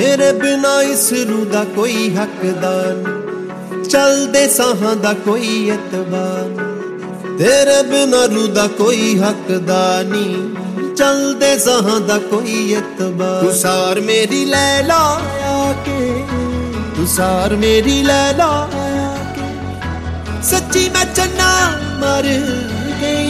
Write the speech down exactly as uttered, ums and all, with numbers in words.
तेरे बिना इस रूह दा कोई हकदार नहीं, चलदे साहां दा कोई एतबार नहीं। तेरे बिना रूह दा कोई हकदार नहीं, चलदे साहां दा कोई एतबार। तू सार मेरी लैला आके, तू सार मेरी लैला आके, सच्ची मैं चन्ना मर